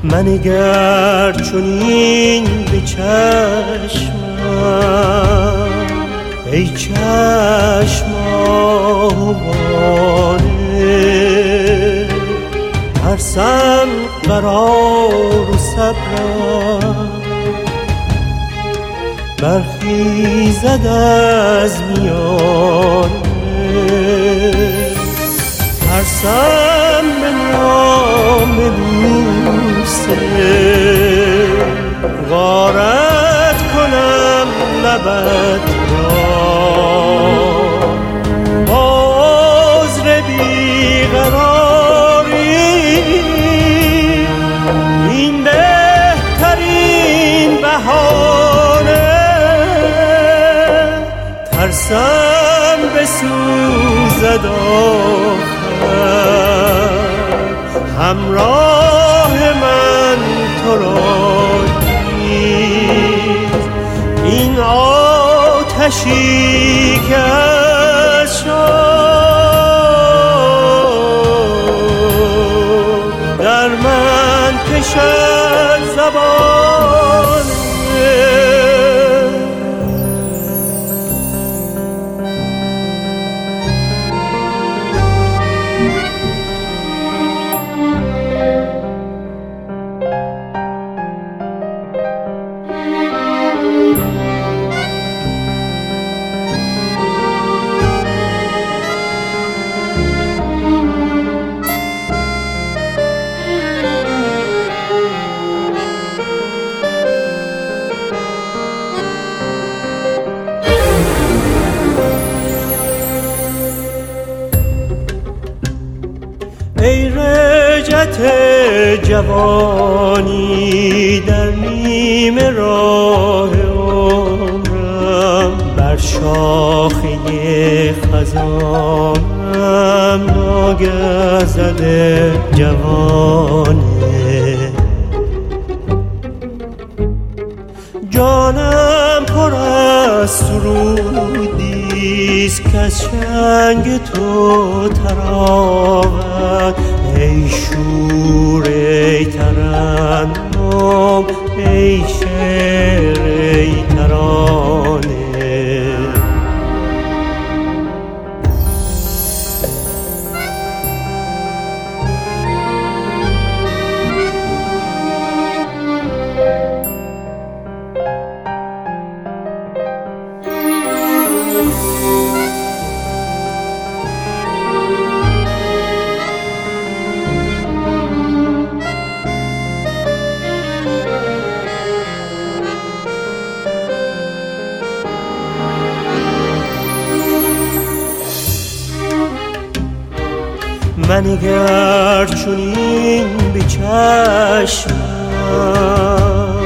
منگر چنین به چشمم ای چشم آهوانه، ترسم قرار و صبرم برخیزد از میانه، ترسم به نام بوسه غارت کنم لبت را، عذر بیقراری این بهترین بهانه، ترسم بسوزد آخر همراه من تو را نیز، این آتشی که از شام در من کشد زبانه. ای رجعت جوانی در نیمه راه عمرم، بر شاخه خزانم ناگه زده جوانه، جانم پر از سرودیست که از چنگ تو تراود، ای شور ای ترنم ای شعر ای ترانه، منگر چنین به چشمم